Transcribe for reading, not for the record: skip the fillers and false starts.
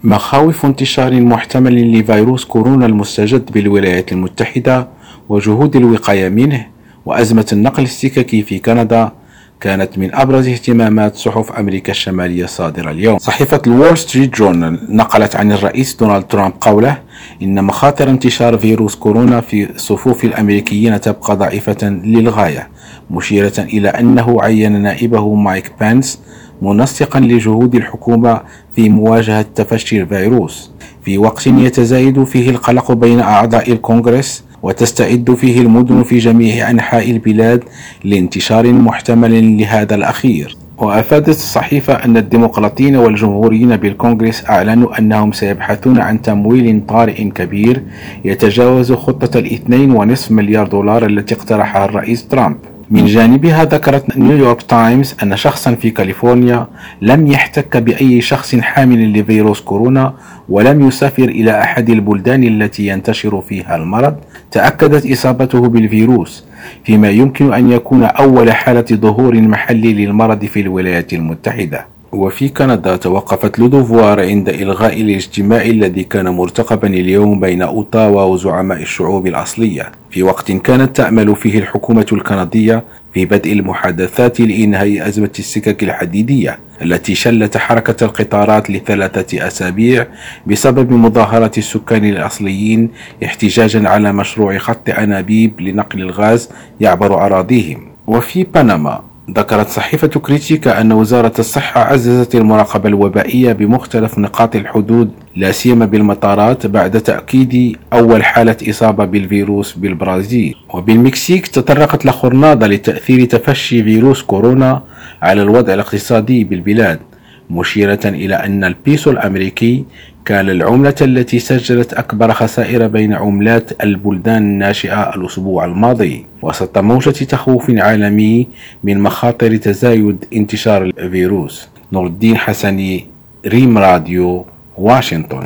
مخاوف انتشار محتمل لفيروس كورونا المستجد بالولايات المتحدة وجهود الوقاية منه وأزمة النقل السككي في كندا كانت من أبرز اهتمامات صحف أمريكا الشمالية الصادرة اليوم. صحيفة الوول ستريت جورنال نقلت عن الرئيس دونالد ترامب قوله إن مخاطر انتشار فيروس كورونا في صفوف الأمريكيين تبقى ضعيفة للغاية، مشيرة إلى أنه عين نائبه مايك بانس منسقا لجهود الحكومة في مواجهة تفشي الفيروس في وقت يتزايد فيه القلق بين أعضاء الكونغرس وتستعد فيه المدن في جميع أنحاء البلاد لانتشار محتمل لهذا الأخير. وأفادت الصحيفة أن الديمقراطيين والجمهوريين بالكونغرس أعلنوا أنهم سيبحثون عن تمويل طارئ كبير يتجاوز خطة $2.5 مليار التي اقترحها الرئيس ترامب. من جانبها ذكرت نيويورك تايمز أن شخصا في كاليفورنيا لم يحتك بأي شخص حامل لفيروس كورونا ولم يسافر إلى أحد البلدان التي ينتشر فيها المرض تأكدت إصابته بالفيروس، فيما يمكن أن يكون أول حالة ظهور محلي للمرض في الولايات المتحدة. وفي كندا توقفت لودوفوار عند إلغاء الاجتماع الذي كان مرتقبا اليوم بين أوتاوا وزعماء الشعوب الأصلية، في وقت كانت تأمل فيه الحكومة الكندية في بدء المحادثات لإنهاء أزمة السكك الحديدية التي شلت حركة القطارات ل3 أسابيع بسبب مظاهرة السكان الأصليين احتجاجا على مشروع خط أنابيب لنقل الغاز يعبر أراضيهم. وفي بنما ذكرت صحيفة كريتيكا أن وزارة الصحة عززت المراقبة الوبائية بمختلف نقاط الحدود لا سيما بالمطارات بعد تأكيد أول حالة إصابة بالفيروس بالبرازيل. وبالمكسيك تطرقت لخورنادا لتأثير تفشي فيروس كورونا على الوضع الاقتصادي بالبلاد، مشيرة إلى أن البيسو الأمريكي كان العملة التي سجلت أكبر خسائر بين عملات البلدان الناشئة الأسبوع الماضي، وسط موجة تخوف عالمي من مخاطر تزايد انتشار الفيروس. نور الدين حسني، ريم راديو، واشنطن.